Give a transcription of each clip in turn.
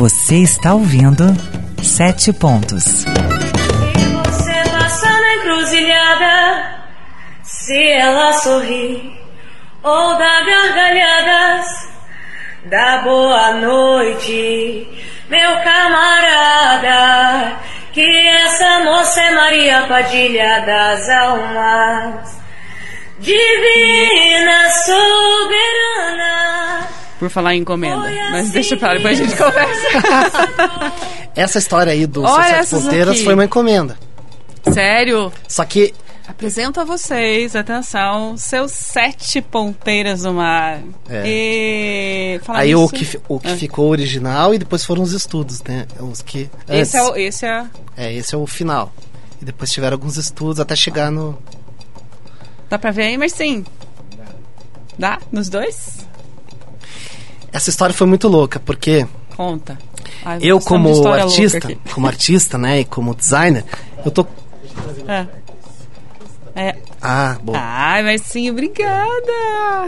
Você está ouvindo 7 Pontos. Se você passa na encruzilhada, se ela sorri ou dá gargalhadas, dá boa noite, meu camarada, que essa moça é Maria Padilha das almas, divina soberana. Por falar em encomenda, mas deixa pra lá, depois a gente conversa. Essa história aí do Olha Sete essas Ponteiras aqui. foi uma encomenda. Sério? Só que Apresento a vocês, atenção, seus 7 ponteiras do mar. E... falar aí nisso- o que ficou original e depois foram os estudos, né? Os que Esse antes. é Esse é o final. E depois tiveram alguns estudos até chegar no... Dá pra ver aí, mas sim. Dá? Nos dois? Essa história foi muito louca, porque Conta. Ai, eu gostamos de como história louca artista, né, e como designer, eu tô... Ah, bom. Ai, mas sim, obrigada.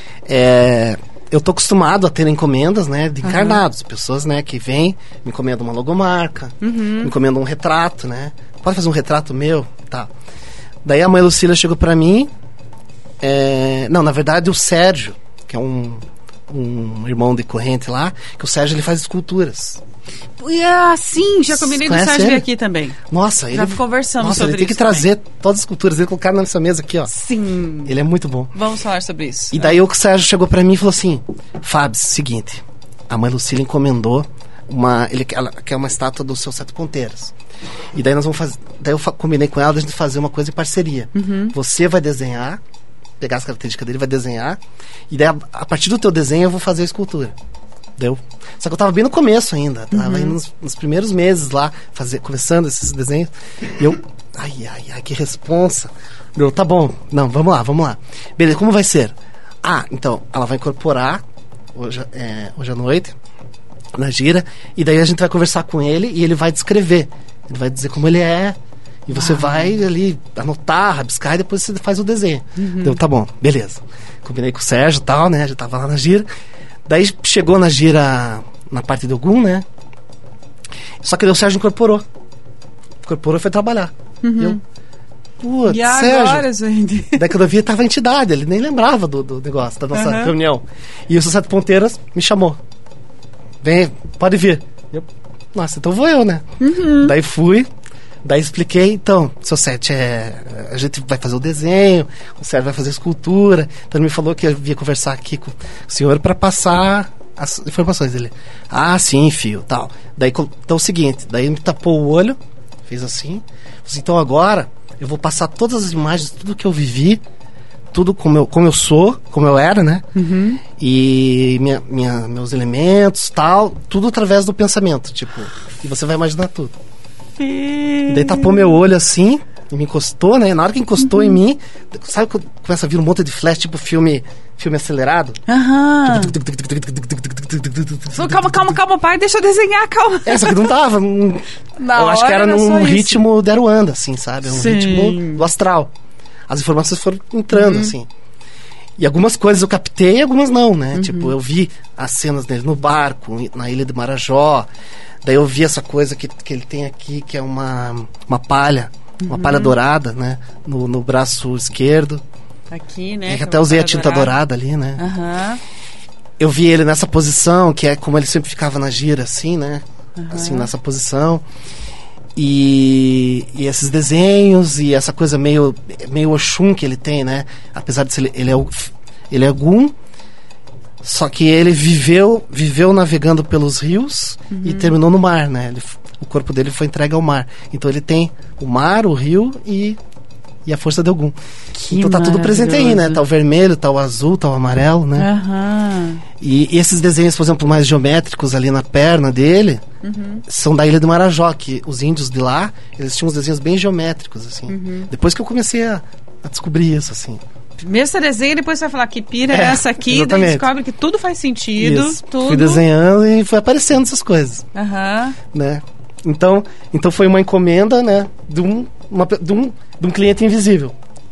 Eu tô acostumado a ter encomendas, né, de encarnados, pessoas, né, que vêm, me encomendam uma logomarca, me encomendam um retrato, né, pode fazer um retrato meu, tá. Daí a mãe Lucília chegou pra mim, não, na verdade o Sérgio, que é um irmão de corrente lá, que o Sérgio ele faz esculturas. Sim, já combinei do Conhece Sérgio vir ele? aqui também. Nossa, Já conversamos sobre ele tem que isso trazer todas as esculturas dele e colocar nessa mesa aqui, ó. Sim. Ele é muito bom. Vamos falar sobre isso. E daí o Sérgio chegou pra mim e falou assim: Fábio, seguinte, a mãe Lucília encomendou ela quer uma estátua dos seus 7 ponteiros. E daí nós vamos fazer. Daí eu combinei com ela da gente fazer uma coisa em parceria. Você vai desenhar, pegar as características dele, vai desenhar, e daí a partir do teu desenho eu vou fazer a escultura. Deu. Só que eu tava bem no começo ainda. Tava indo nos primeiros meses lá, começando esses desenhos. E eu... Ai, que responsa. Meu, tá bom. Não, vamos lá. Beleza, como vai ser? Então, ela vai incorporar hoje à noite, na gira, e daí a gente vai conversar com ele e ele vai descrever. Ele vai dizer como ele é, e você vai ali anotar, rabiscar, e depois você faz o desenho. Deu, tá bom, beleza. Combinei com o Sérgio e tal, né? A gente tava lá na gira. Daí chegou na gira, na parte de Ogum, né? Só que daí o Sérgio incorporou e foi trabalhar. E eu, putz, E Sérgio. agora, gente? Daí quando eu vi, tava a entidade, ele nem lembrava do negócio, da nossa reunião. E o seu 7 Ponteiras me chamou. Vem, pode vir. Eu, nossa, então vou eu, né? Daí fui, daí expliquei, então, seu 7 a gente vai fazer o desenho, o Sérgio vai fazer a escultura, então ele me falou que eu ia conversar aqui com o senhor para passar as informações dele. Sim, filho, tal. Daí, então é o seguinte, daí ele me tapou o olho, fez assim, então agora eu vou passar todas as imagens, tudo que eu vivi, tudo como eu sou, como eu era, né? E meus elementos, tal, tudo através do pensamento, tipo, e você vai imaginar tudo. Daí tapou meu olho assim e me encostou, né? Na hora que encostou em mim, sabe quando começa a vir um monte de flash, tipo filme acelerado? Calma, pai, deixa eu desenhar, calma. Só que não tava. Eu acho que era num ritmo de Aruanda, assim, sabe? Um ritmo do astral. As informações foram entrando, assim. E algumas coisas eu captei e algumas não, né? Tipo, eu vi as cenas dele no barco, na ilha de Marajó. Daí eu vi essa coisa que ele tem aqui, que é uma palha, uma palha dourada, né? No braço esquerdo. Aqui, né? Que até usei a tinta dourada ali, né? Eu vi ele nessa posição, que é como ele sempre ficava na gira, assim, né? Assim, nessa posição. E esses desenhos e essa coisa meio Oxum que ele tem, né? Apesar de ser ele é Ogum, só que ele viveu navegando pelos rios e terminou no mar, né? O corpo dele foi entregue ao mar. Então ele tem o mar, o rio e a força de Ogum. Então tá tudo presente aí, né? Tá o vermelho, tá o azul, tá o amarelo, né? E esses desenhos, por exemplo, mais geométricos ali na perna dele, são da Ilha do Marajó, que os índios de lá, eles tinham uns desenhos bem geométricos, assim. Depois que eu comecei a descobrir isso, assim. Primeiro você desenha e depois você vai falar que pira é essa aqui, daí descobre que tudo faz sentido. Tudo. Fui desenhando e foi aparecendo essas coisas. Né? Então foi uma encomenda, né, de um cliente invisível.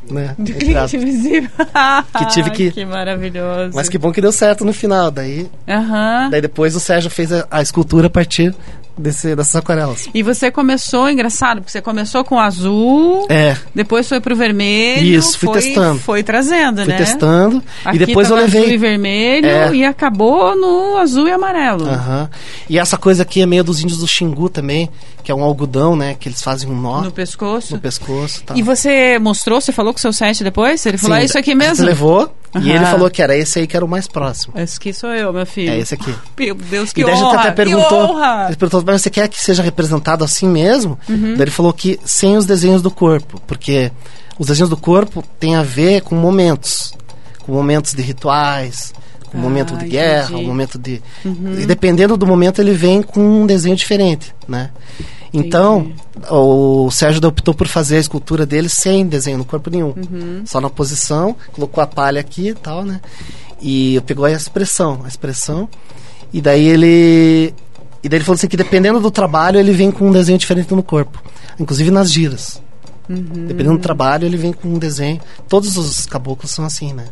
né? Do cliente invisível. Que maravilhoso. Mas que bom que deu certo no final. Daí depois o Sérgio fez a escultura a partir dessas aquarelas. E você começou, engraçado, porque você começou com azul, depois foi pro vermelho. Isso, fui testando. Foi trazendo, fui né? Testando. Aqui e depois eu levei azul e vermelho e acabou no azul e amarelo. E essa coisa aqui é meio dos índios do Xingu também, que é um algodão, né? Que eles fazem um nó. No pescoço? No pescoço, tá. E você mostrou, você falou com o seu set depois? Ele falou, isso aqui mesmo? Você levou, e ele falou que era esse aí que era o mais próximo. Esse aqui sou eu, meu filho. É esse aqui. Meu Deus, que honra! E daí a gente até perguntou, ele perguntou, mas você quer que seja representado assim mesmo? Daí ele falou que sem os desenhos do corpo, porque os desenhos do corpo tem a ver com momentos de rituais, com momento de guerra, um momento de... E dependendo do momento ele vem com um desenho diferente, né? Então, o Sérgio optou por fazer a escultura dele sem desenho no corpo nenhum. Só na posição, colocou a palha aqui e tal, né? E pegou a expressão. E daí ele falou assim que dependendo do trabalho, ele vem com um desenho diferente no corpo. Inclusive nas giras. Dependendo do trabalho, ele vem com um desenho. Todos os caboclos são assim, né?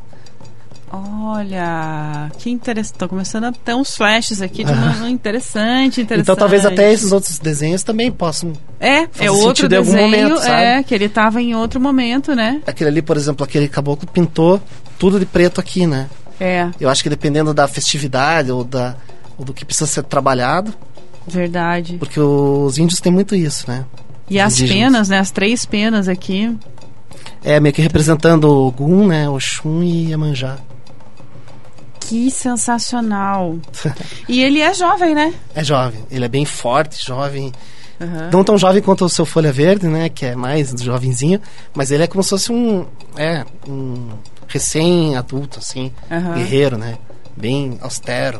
Olha, que interessante. Tô começando a ter uns flashes aqui de uma interessante. Então talvez até esses outros desenhos também possam fazer outro desenho, em algum momento, sabe? Que ele estava em outro momento, né? Aquele ali, por exemplo, aquele caboclo pintou tudo de preto aqui, né? Eu acho que dependendo da festividade ou do que precisa ser trabalhado. Verdade. Porque os índios têm muito isso, né? E as penas, né? As 3 penas aqui. Meio que representando o Ogum, né? Oxum e Iemanjá. Que sensacional. E ele é jovem, né? É jovem. Ele é bem forte, jovem. Não tão jovem quanto o seu Folha Verde, né? Que é mais jovenzinho. Mas ele é como se fosse um recém-adulto, assim. Guerreiro, né? Bem austero.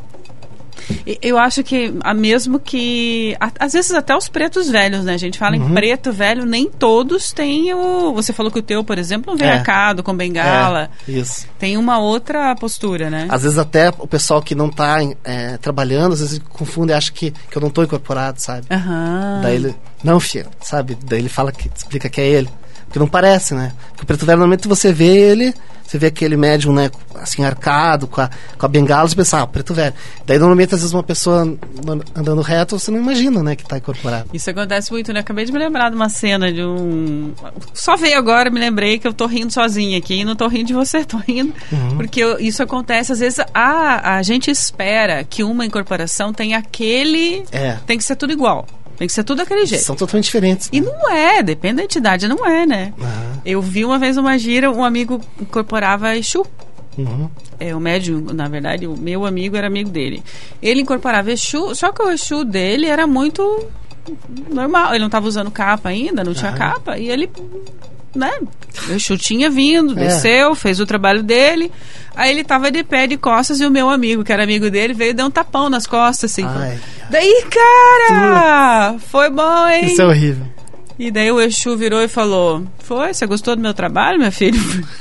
Eu acho que, mesmo que... Às vezes até os pretos velhos, né? A gente fala em preto velho, nem todos têm o... Você falou que o teu, por exemplo, não vem arcado, com bengala. Isso. Tem uma outra postura, né? Às vezes até o pessoal que não tá trabalhando, às vezes confunde e acha que eu não tô incorporado, sabe? Daí ele... Não, filho, sabe? Daí ele explica que é ele. Porque não parece, né? Porque o preto velho, normalmente você vê ele... Você vê aquele médium, né, assim, arcado, com a bengala, você pensa, preto velho. Daí, normalmente, às vezes, uma pessoa andando reto, você não imagina, né, que tá incorporado. Isso acontece muito, né? Acabei de me lembrar de uma cena de um... Só veio agora, me lembrei que eu tô rindo sozinha aqui, e não tô rindo de você, tô rindo. Porque isso acontece, às vezes, a gente espera que uma incorporação tenha aquele... Tem que ser tudo igual. Tem que ser tudo daquele jeito. São totalmente diferentes. Né? E não é, depende da entidade, não é, né? Eu vi uma vez uma gira, um amigo incorporava Exu. O médium, na verdade, o meu amigo era amigo dele. Ele incorporava Exu, só que o Exu dele era muito normal. Ele não estava usando capa ainda, não tinha capa. E ele, né? O Exu tinha vindo, desceu, fez o trabalho dele. Aí ele tava de pé, de costas, e o meu amigo, que era amigo dele, veio e deu um tapão nas costas, assim. Daí, cara! Foi bom, hein? Isso é horrível. E daí o Exu virou e falou: você gostou do meu trabalho, meu filho?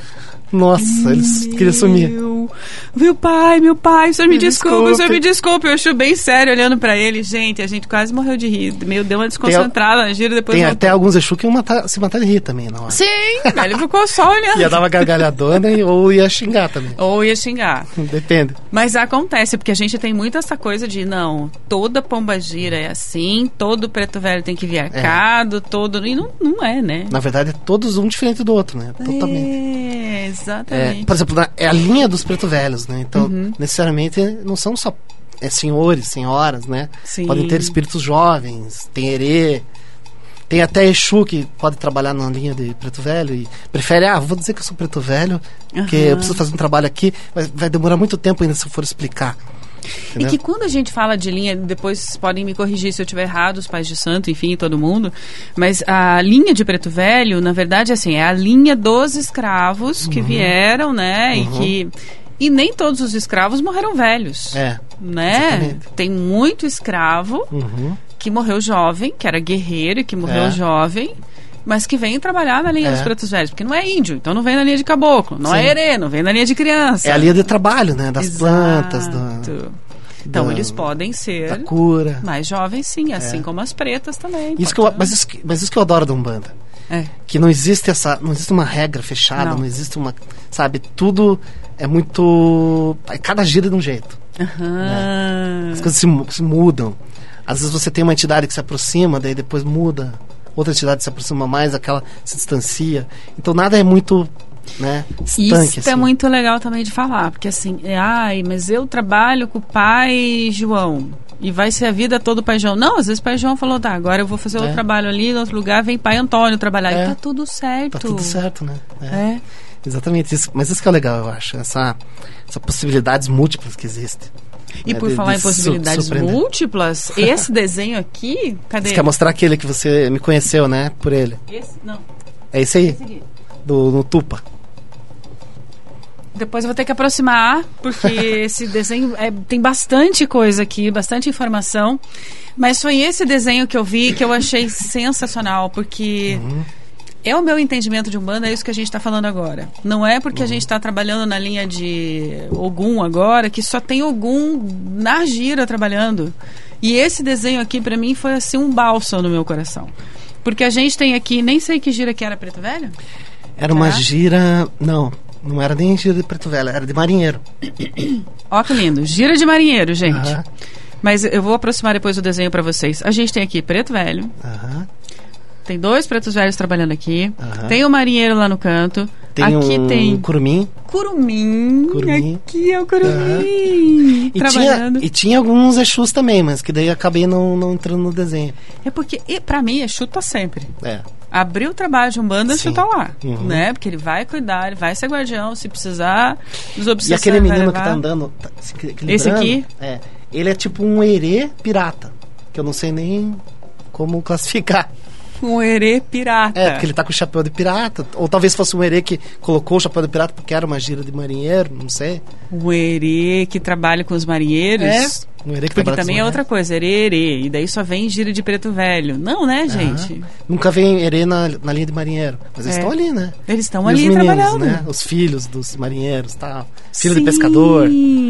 Nossa, eles queriam sumir. Meu pai, o senhor me desculpe. Eu acho bem sério olhando pra ele. Gente, a gente quase morreu de rir. Deu uma desconcentrada na gira. Depois tem até alguns Exu que iam se matar de rir também na hora. Sim, ele ficou só olhando. Ia dar uma gargalhadona ou ia xingar também. Depende. Mas acontece, porque a gente tem muito essa coisa de, não, toda pombagira é assim, todo preto velho tem que vir arcado, todo... E não é, né? Na verdade, é todos um diferente do outro, né? Totalmente. Exatamente. Por exemplo, é a linha dos preto velhos, né? Então, necessariamente, não são só senhores, senhoras, né? Sim. Podem ter espíritos jovens, tem herê, tem até Exu que pode trabalhar na linha de preto velho e prefere, vou dizer que eu sou preto velho, porque eu preciso fazer um trabalho aqui, mas vai demorar muito tempo ainda se eu for explicar. Entendeu? E que quando a gente fala de linha, depois podem me corrigir se eu estiver errado, os pais de santo, enfim, todo mundo, mas a linha de preto velho, na verdade, assim, é a linha dos escravos que vieram, né, e nem todos os escravos morreram velhos, né? Exatamente. Tem muito escravo que morreu jovem, que era guerreiro e que morreu jovem, mas que vem trabalhar na linha dos pretos velhos, porque não é índio, então não vem na linha de caboclo, não é herê, não vem na linha de criança. É a linha de trabalho, né? Das plantas, então eles podem ser da cura. mais jovens, sim, assim como as pretas também. Mas isso que eu adoro da Umbanda. Que não existe uma regra fechada, não existe uma, sabe, tudo é muito, cada gira de um jeito. Né? As coisas se mudam. Às vezes você tem uma entidade que se aproxima, daí depois muda, outra entidade se aproxima mais, aquela se distancia. Então nada é muito, né, estanque, isso é muito legal também de falar, porque assim, mas eu trabalho com o pai João e vai ser a vida toda o pai João. Não, às vezes o pai João falou, agora eu vou fazer outro trabalho ali, no outro lugar, vem pai Antônio trabalhar. E tá tudo certo. Tá tudo certo, né? Exatamente isso. Mas isso que é legal, eu acho. Essa possibilidades múltiplas que existem. E por falar em possibilidades múltiplas, esse desenho aqui, cadê? Você quer mostrar aquele que você me conheceu, né? Por ele. Esse? Não. É esse aí? Esse aqui. No Tupa. Depois eu vou ter que aproximar, porque esse desenho tem bastante coisa aqui, bastante informação. Mas foi esse desenho que eu vi que eu achei sensacional, porque é o meu entendimento de Umbanda, é isso que a gente está falando agora. Não é porque a gente está trabalhando na linha de Ogum agora, que só tem Ogum na gira trabalhando. E esse desenho aqui, para mim, foi assim um bálsamo no meu coração. Porque a gente tem aqui, nem sei que gira que era, Preto Velho? Era uma gira... Não era nem gira de Preto Velho, era de marinheiro. Ó que lindo, gira de marinheiro, gente. Mas eu vou aproximar depois o desenho para vocês. A gente tem aqui Preto Velho. Tem 2 pretos velhos trabalhando aqui. Tem o marinheiro lá no canto. Aqui tem Curumim. Curumim. Aqui é o Curumim. Trabalhando. E tinha alguns Exus também, mas que daí acabei não entrando no desenho. É porque, pra mim, Exu tá sempre. Abriu o trabalho de Umbanda, Exu tá lá. Né? Porque ele vai cuidar, ele vai ser guardião, se precisar dos obsessores. E aquele menino que tá andando... Esse aqui? Ele é tipo um herê pirata, que eu não sei nem como classificar. Um herê pirata. Porque ele tá com o chapéu de pirata. Ou talvez fosse um herê que colocou o chapéu de pirata porque era uma gira de marinheiro, não sei. Um herê que trabalha com os marinheiros. Um herê que porque também é outra coisa, herê. E daí só vem gira de Preto Velho. Não, né, gente? Nunca vem herê na linha de marinheiro. Mas eles estão ali, né? Eles estão ali meninos, trabalhando. Né? Os filhos dos marinheiros, tal. Filho de pescador.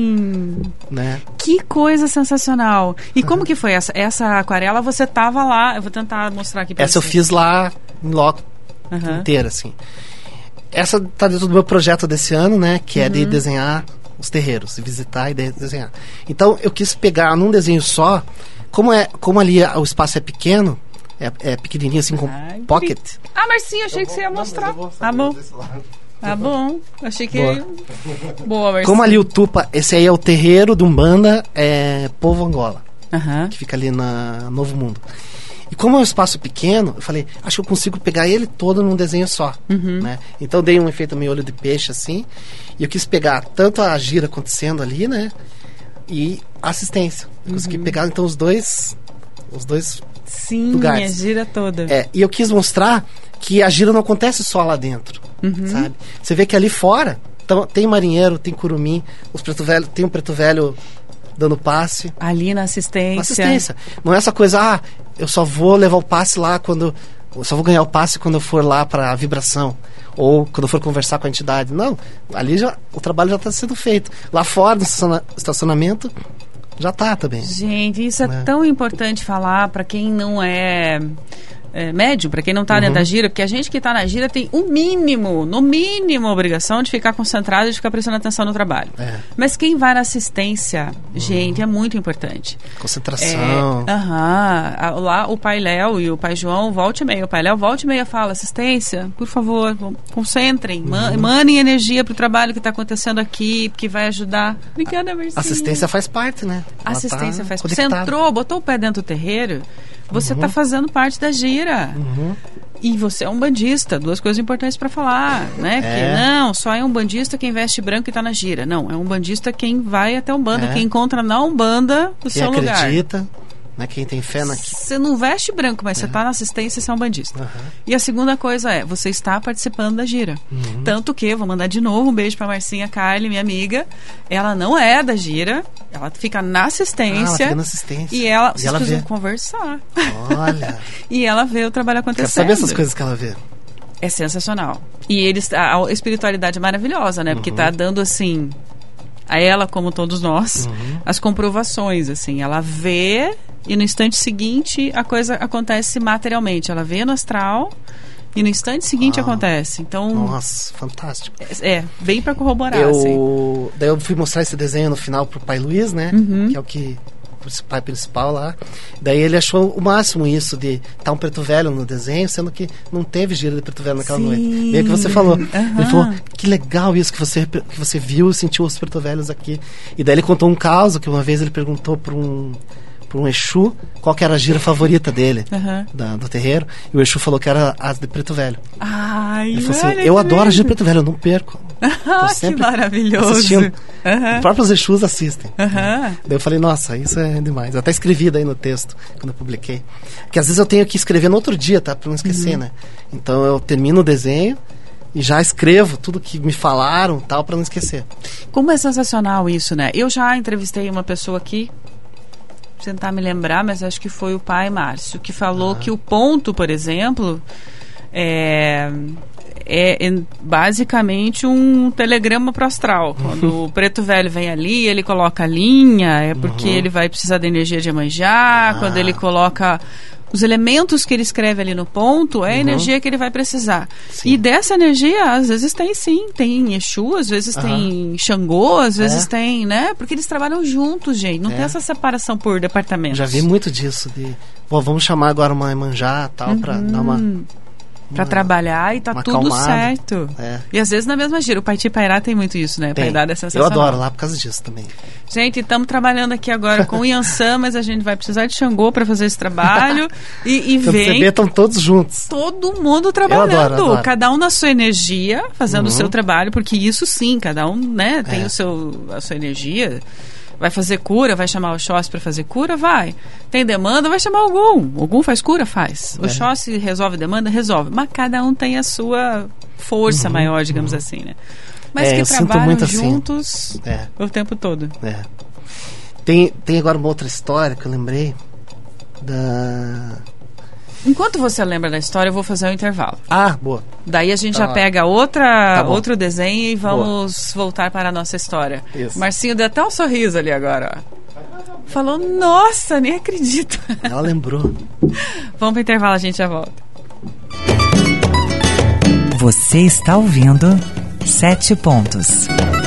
Né? Que coisa sensacional. E como que foi essa aquarela? Você tava lá, eu vou tentar mostrar aqui pra você. Eu fiz lá em loco inteira, assim. Essa tá dentro do meu projeto desse ano, né? Que é de desenhar os terreiros, de visitar e desenhar. Então eu quis pegar num desenho só, como ali o espaço é pequeno, é pequenininho assim, com pocket. Marcinho, achei que você ia mostrar. Tá bom. Tá bom. Achei que... Boa, Marcinho. Como ali o Tupa, esse aí é o terreiro de Umbanda, Povo Angola, que fica ali na Novo Mundo. E como é um espaço pequeno, eu falei, acho que eu consigo pegar ele todo num desenho só. Né? Então eu dei um efeito meio olho de peixe, assim, e eu quis pegar tanto a gira acontecendo ali, né? E a assistência. Eu consegui pegar, então, os dois lugares. A gira toda. E eu quis mostrar que a gira não acontece só lá dentro, sabe? Você vê que ali fora tem marinheiro, tem curumim, tem um preto velho dando passe. Ali na assistência. Não é essa coisa, eu só vou levar o passe lá eu só vou ganhar o passe quando eu for lá para vibração. Ou quando eu for conversar com a entidade. Não, ali o trabalho já está sendo feito. Lá fora, no estacionamento, já está também. Gente, isso é tão importante falar para quem não é médium, para quem não está dentro da gira, porque a gente que está na gira tem no mínimo, obrigação de ficar concentrado e de ficar prestando atenção no trabalho. Mas quem vai na assistência, gente, é muito importante. Concentração. Lá o pai Léo e o pai João, volte e meia. O pai Léo volte e meia fala, assistência, por favor, concentrem, mandem energia pro trabalho que está acontecendo aqui, que vai ajudar. Obrigada, Marcinha. Assistência faz parte, né? Assistência faz parte. Você entrou, botou o pé dentro do terreiro, você está fazendo parte da gira. E você é um bandista, 2 coisas importantes para falar, né? Que não, só é um bandista quem veste branco e está na gira. Não, é um bandista quem vai até Umbanda, quem encontra na Umbanda o seu lugar. Quem acredita, né? Quem tem fé naquilo. Você não veste branco, mas você está na assistência, você é um bandista. E a segunda coisa você está participando da gira. Tanto que, vou mandar de novo um beijo para Marcinha Carli, minha amiga. Ela não é da gira, ela fica na assistência. Ela fica na assistência. E ela precisam conversar. Olha. E ela vê o trabalho acontecendo. Quero saber essas coisas que ela vê. É sensacional. E a espiritualidade é maravilhosa, né? Porque tá dando, assim, a ela, como todos nós, as comprovações, assim. Ela vê e no instante seguinte a coisa acontece materialmente. Ela vê no astral E no instante seguinte acontece. Então, Nossa, fantástico. bem pra corroborar, assim. Daí eu fui mostrar esse desenho no final pro pai Luiz, né? Que é o pai principal lá. Daí ele achou o máximo isso de estar um preto velho no desenho, sendo que não teve gira de preto velho naquela noite. Meio que você falou. Ele falou, que legal isso que você viu e sentiu os preto velhos aqui. E daí ele contou um caso que uma vez ele perguntou para um Exu qual que era a gira favorita dele do terreiro, e o Exu falou que era as de preto velho. Ele falou assim, eu adoro a gira de preto velho, eu não perco. Que maravilhoso. Assistindo. Os próprios Exus assistem. Daí eu falei, nossa, isso é demais. Eu até escrevi daí no texto, quando eu publiquei. Porque às vezes eu tenho que escrever no outro dia, tá? Pra não esquecer, né? Então eu termino o desenho e já escrevo tudo que me falaram, tal, pra não esquecer. Como é sensacional isso, né? Eu já entrevistei uma pessoa aqui, tentar me lembrar, mas acho que foi o pai Márcio, que falou que o ponto, por exemplo, é basicamente um telegrama pro astral. Quando o preto velho vem ali, ele coloca a linha, é porque ele vai precisar da energia de Iemanjá. Quando ele coloca os elementos que ele escreve ali no ponto, é a energia que ele vai precisar. E dessa energia, às vezes tem Exu, às vezes tem Xangô, às vezes tem, né? Porque eles trabalham juntos, gente. Não tem essa separação por departamentos. Já vi muito disso, vamos chamar agora uma Iemanjá, tal, pra dar uma... Pra trabalhar e tá tudo acalmada. Certo. E às vezes na mesma gira. O Paiti Pairá tem muito isso, né? Pairá é sensacional. Eu adoro lá por causa disso também. Gente, estamos trabalhando aqui agora com o Yansan, mas a gente vai precisar de Xangô para fazer esse trabalho. E vem... estão todos juntos. Todo mundo trabalhando. Eu adoro. Cada um na sua energia, fazendo o seu trabalho, porque isso sim, cada um, né, tem a sua energia. Vai fazer cura, vai chamar o Oxóssi para fazer cura? Vai. Tem demanda, vai chamar Ogum. Ogum faz cura? Faz. O Oxóssi resolve demanda? Resolve. Mas cada um tem a sua força maior, digamos assim, né? Mas que trabalham juntos o tempo todo. Tem agora uma outra história que eu lembrei Enquanto você lembra da história, eu vou fazer um intervalo. Boa. Daí a gente já pega outro desenho e vamos voltar para a nossa história. Isso. Marcinho deu até um sorriso ali agora, ó. Falou, nossa, nem acredito. Ela lembrou. Vamos para o intervalo, a gente já volta. Você está ouvindo 7 pontos.